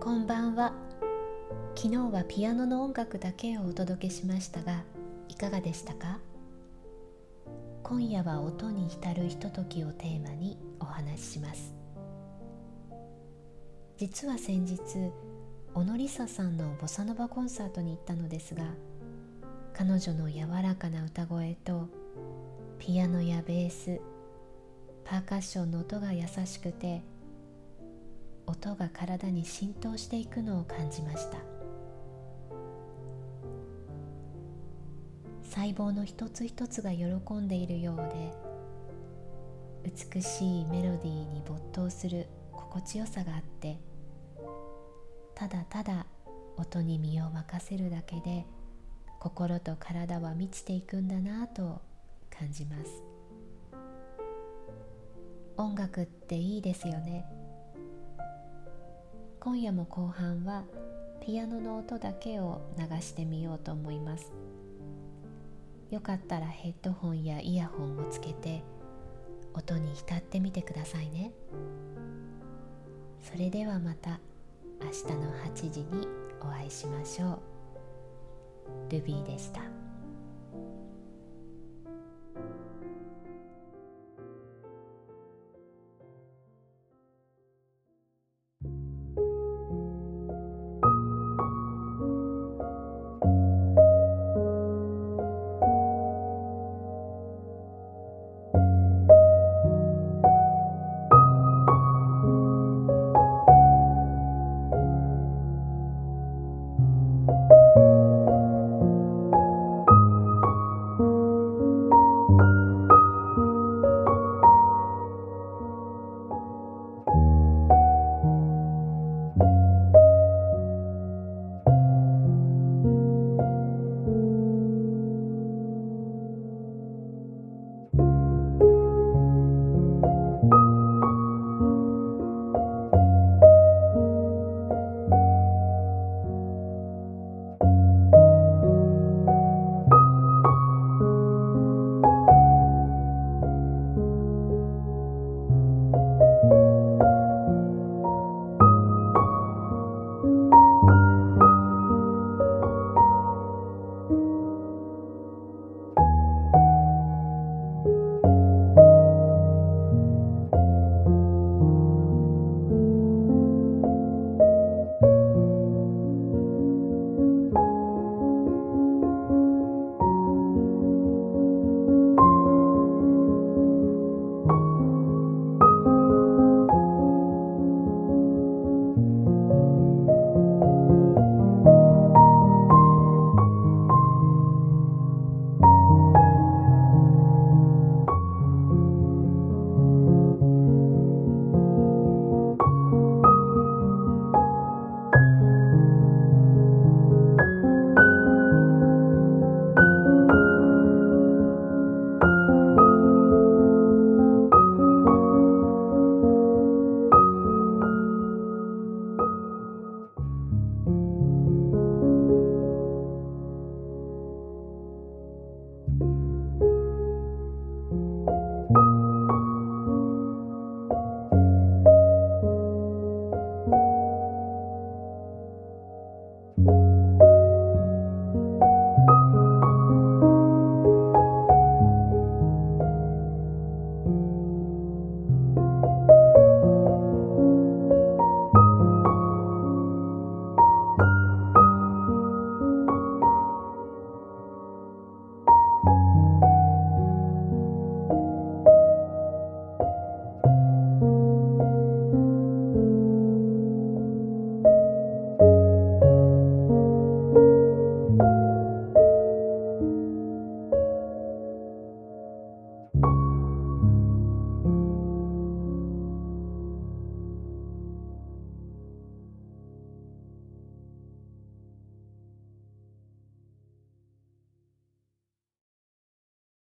こんばんは。昨日はピアノの音楽だけをお届けしましたが、いかがでしたか？今夜は音に浸るひとときをテーマにお話しします。実は先日、小野梨沙さんのボサノバコンサートに行ったのですが、彼女の柔らかな歌声とピアノやベース、パーカッションの音が優しくて、音が体に浸透していくのを感じました。細胞の一つ一つが喜んでいるようで、美しいメロディーに没頭する心地よさがあって、ただただ音に身を任せるだけで心と体は満ちていくんだなぁと感じます。音楽っていいですよね。今夜も後半はピアノの音だけを流してみようと思います。よかったらヘッドホンやイヤホンをつけて音に浸ってみてくださいね。それではまた明日の8時にお会いしましょう。ルビーでした。